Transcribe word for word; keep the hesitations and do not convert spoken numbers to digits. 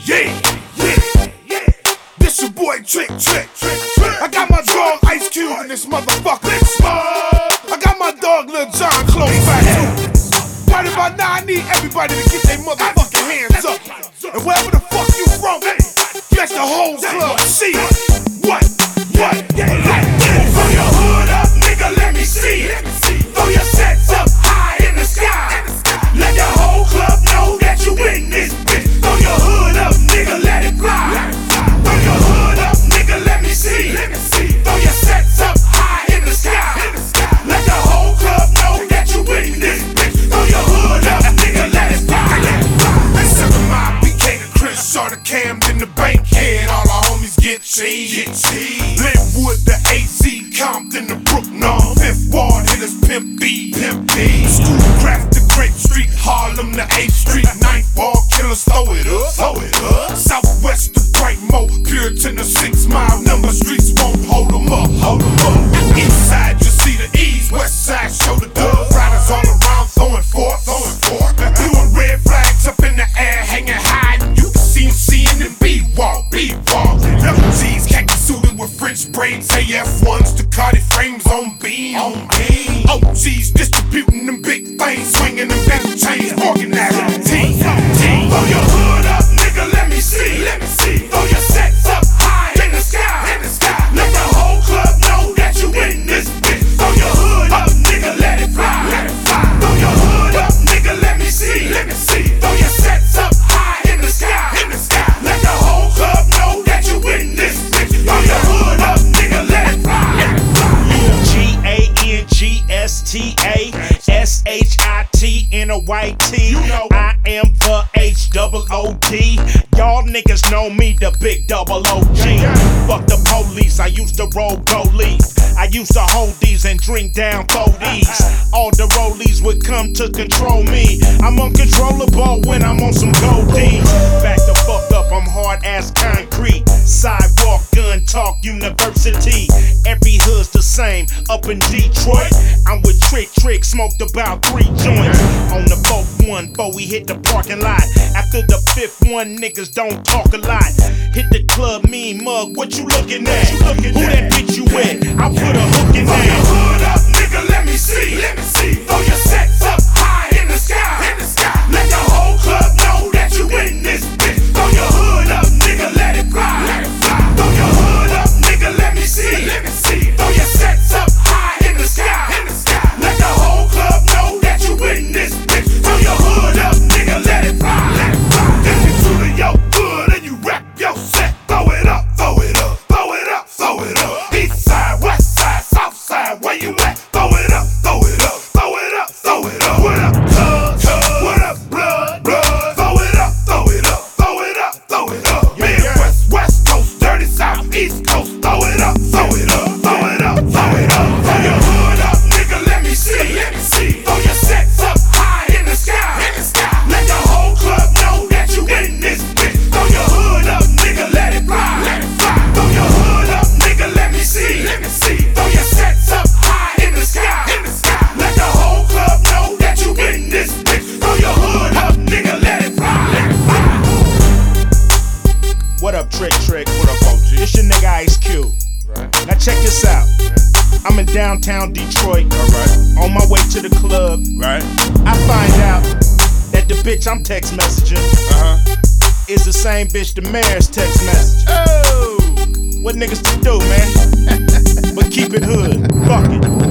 Yeah, yeah, yeah. This your boy Trick Trick. I got my dog Ice Cube in this motherfucker. I got my dog Lil Jon close by too. Right about now, I need everybody to get their motherfucking hands up. And wherever the fuck you from, let the whole club see it. What? What? Throw your hood up, nigga, let me see it. Throw your sets up high in the sky. Let the whole club know that you in this bitch. Throw your hood up, nigga, let it fly. Throw your hood up, nigga, let me see. Throw your sets up high in the sky. Let the whole club know that you in this bitch. Throw your hood up, nigga, let it fly. They seven my B K to Chris, Shorter Cam in the bank head. All our homies get cheese. Linwood, the A Z, Compton, the Brooknor, Fifth Ward, hitters Pimp B, Pimp B. Schoolcraft, the Grape Street, Harlem, the eighth Street, Ninth Ward, killers, throw it up, throw it up. Southwest, the Brightmo, Puritan, the Six Mile, number streets won't hold them up, hold them up. East side, you see the E's, West side, show the dub. Riders all around, throwing forth, throwing forth. Blue and red flags up in the air, hanging high, and you can see them seeing them B-Wall, B-Wall. Double G's, khaki suited with French braids, A F ones, Ducati frames on beam, on beam. O G's distributing them big things, swinging them big chains, organizing the team. Throw your hood up, nigga, let me see, let me see. Throw your sets up high in the sky, in the sky. Let the whole club know that you in this bitch. Throw your hood up, nigga, let it fly, let it fly. Throw your hood up, nigga, let me see, let me see. Throw your sets up high in the sky, in the sky. Let the whole club know that you in this bitch. Throw your hood up, nigga, let it fly, let it fly. G A N G S T A S H I T N O Y T. You know I am the H double O D. Y'all niggas know me, the big double O G. Fuck the police, I used to roll goalies. I used to hold these and drink down forties. All the rollies would come to control me. I'm uncontrollable when I'm on some goldies. Back the fuck up, I'm hard ass concrete. Sidewalk, gun talk, university. Every hood's the same, up in Detroit. I'm with Trick Trick, smoked about three joints. On the fourth one, before we hit the parking lot. After the fifth one, niggas don't talk a lot. Hit the club, mean mug, what you looking at? You looking Who that bitch you with? I put a hook in Throw there. your hood up, nigga, let me see, let me see. Throw your sets up high in the sky, in the sky. Let the whole club know that you in this bitch. Throw your hood up, nigga, let it fly, let it fly. Throw your hood up, nigga, let me see, let me see. Throw your sets up high in the sky, in the sky. Let the whole club know that you in this bitch. Throw your hood up, nigga, let it fly, let it fly. If you truly your hood and you rap your set, throw it up, throw it up, throw it up, throw it up. East side, west side, south side, where you at? Throw it up, throw it up, throw it up, throw it up. What up, cuz? What up, blood? Blood. Throw it up, throw it up, throw it up, throw it up. Midwest, West Coast, dirty South, East Coast. Throw it up, throw it up, throw it up, throw it up. Throw your hood up, nigga, let me see, let me see. Throw your sets up high in the sky, in the sky. Let the whole club know that you in this bitch. Throw your hood up, nigga, let it fly, let it fly. Throw your hood up, nigga, let me see, let me see. Throw your sets up high in the sky, in the sky. Let the whole club know that you in this bitch. Throw your hood up, nigga, let it fly, let it fly. What up, Trick Trick? What up, O G? It's your nigga Ice Cube. Right. Now check this out. I'm in downtown Detroit. Alright. On my way to the club. Right. I find out that the bitch I'm text messaging uh-huh. is the same bitch the mayor's text message. Oh! What niggas to do, man? But keep it hood. Fuck it.